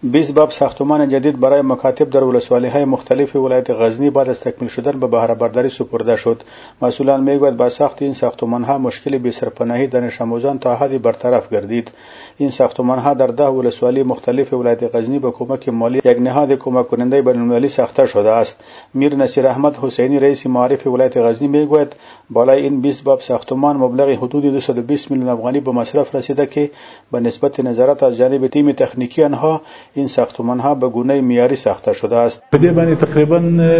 20 باب ساختمان جدید برای مکاتب در ولسوالی‌های مختلف ولایت غزنی بعد از تکمیل شدن به بهره برداری سپرده شد. مسئولان میگویند با ساخت این ساختمان‌ها مشکل بی‌سرپناهی دانش آموزان تا حدی برطرف گردید. این ساختمان‌ها در 10 ولسوالی مختلف ولایت غزنی با کمک مالی یک نهاد کمک کننده بین‌المللی ساخته شده است. میر نصیر احمد حسینی رئیس معارف ولایت غزنی میگوید بالای این 20 باب ساختمان مبلغ حدود 220 میلیون افغانی به مصرف رسیده که به نسبت نظارت از جانب تیم تکنیکی آنها این ساختمان‌ها به گونه معیاری ساخته شده است. په دې باندې تقریبا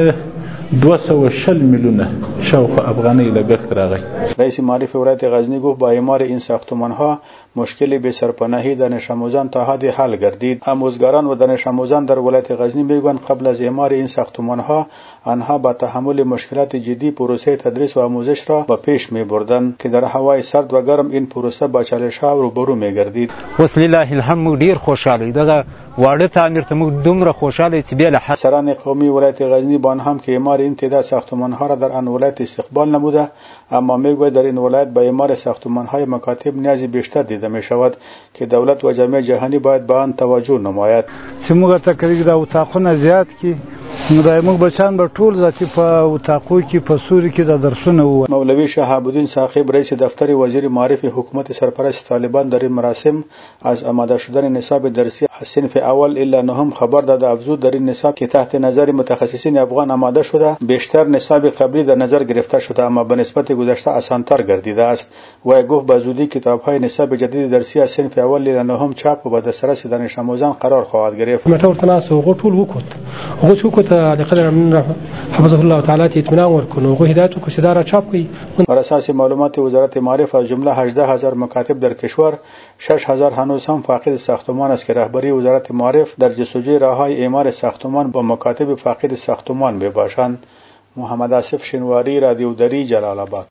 240 میلیونه شاوخوا افغانۍ لګښت راغی. رئیس معارف ولایت غزنی گفت با اعمار این ساختمان‌ها مشکل بی‌سرپناهی دانش آموزان تا حد حل گردید. آموزگاران و دانش آموزان در ولایت غزنی میگویند قبل از اعمار این ساختمان‌ها آنها با تحمل مشکلات جدی پروسه تدریس و آموزش را به پیش می‌بردند که در هوای سرد و گرم این پروسه با چالش‌ها روبرو می‌گردید. وسلیله الحمد ډیر خوشاله دغه واړه تعمیر ته موږ دومره خوشاله چې بیا له افسران قومی ولایت غزنی با آن هم که اعمار این تعداد ساختمان‌ها را در آن ولایت استقبال نموده، اما میگوید در این ولایت با اعمار ساختمان‌های مکاتب نیازی بیشتر دیده می‌شود که دولت و جامعه جهانی باید به آن توجه نماید. چې موږ تقریبا د اتاقونه زیات کی موږ بچان به ټول ذاتی په اتاقو کې په سوري کې د درسونه وو. مولوی شهاب الدین ثاقب رئیس دفتر وزیر معارف حکومت سرپرست طالبان در این مراسم از آماده شدن نصاب درسی از صنف اول الی نهم خبر داد. افزود در این نصاب که تحت نظر متخصصین افغان آماده شده بیشتر نصاب قبلی در نظر گرفته شده اما به نسبت گذشته آسان‌تر گردیده است. و گفت به زودی کتاب‌های نصاب جدید درسی از صنف اول الی نهم چاپ و به دسترس دانش آموزان قرار خواهد گرفت. مټور تناسو غټول وکړ لقدر من حفظه الله تعالی ته اطمینان ورکړو غو هدایت کو شدار چاپ کی. بر اساس معلومات وزارت معارف از جمله 18000 مکاتب در کشور 6000 هنوز هم فاقد ساختمان است که رهبری وزارت معارف در جستجوی راه‌های اعمار ساختمان با مکاتب فاقد ساختمان میباشند. محمد آصف شنواری، رادیو دری، جلال آباد.